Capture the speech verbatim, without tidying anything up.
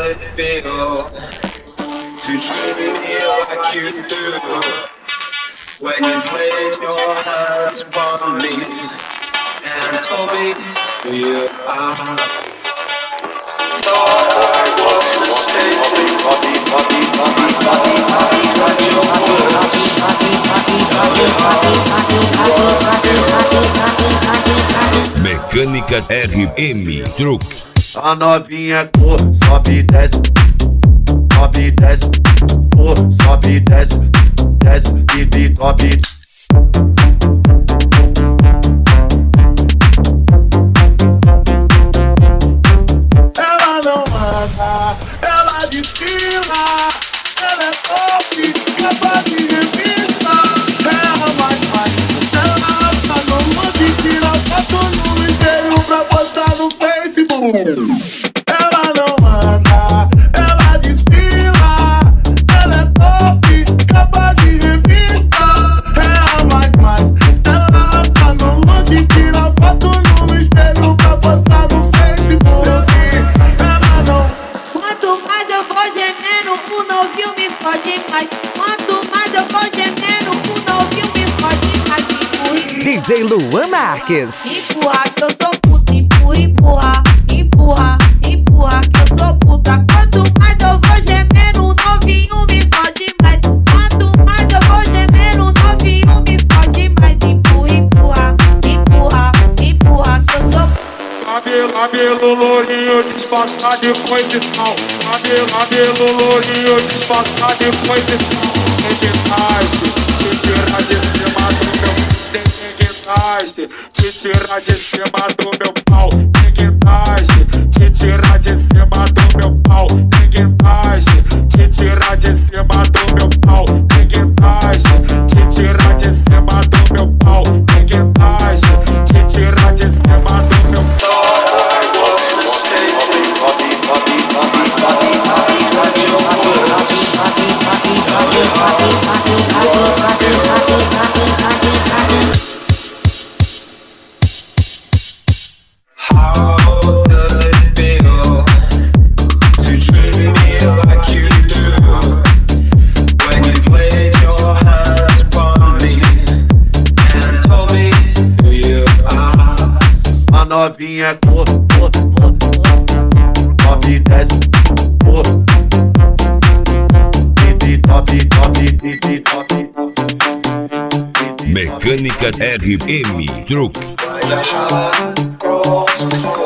it feel to treat me like you do when you've laid your hands upon me and told me who you are? Thought I was mistaken, but your words. Mecânica R M Truque. A novinha cor, sobe e desce, sobe e desce, cor, sobe e desce, desce, bibi, sobe. Ela não anda, ela desfila, ela é top, capa de revista. Ela vai, vai, ela tá no mundo, tira foto no espelho pra postar no Facebook. Ela não anda, ela desfila, ela é top, capa de revista. Ela vai, vai, ela tá no mundo, tira foto no espelho pra postar no Facebook. Ela não. Quanto mais eu vou gemendo, o novinho me fode mais. Quanto mais eu vou gemendo, o novinho me fode mais. D J Luan Marques. Empurra que eu sou puta, empurra, empurra, empurra, empurra que eu sou puta. Quanto mais eu vou gemendo, o novinho me fode mais. Quanto mais eu vou gemendo, o novinho me fode mais. Empurra, empurra, empurra, empurra que eu sou puta. Cabelo, cabelo lourinho, disfarçado de coisa e tal. Cabelo, cabelo lourinho, disfarçado de coisa e tal. Tem guindaste, te tirar de cima do meu. Tem guindaste, te tirar de cima do meu pau. Tem guindaste, te tirar de cima do meu pau. Tem guindaste, te tirar de cima do meu pau. Tem guindaste, te tirar de cima do meu pau. Tem guindaste, te tirar de cima do meu pau. How does it feel to treat me like you do when you've laid your hands upon me and told me who you are? A novinha cor, cor, cor, sobe e desce, cor, bibi, top, top, bibi, top. Mecânica R M Truque. Like a shot, cross,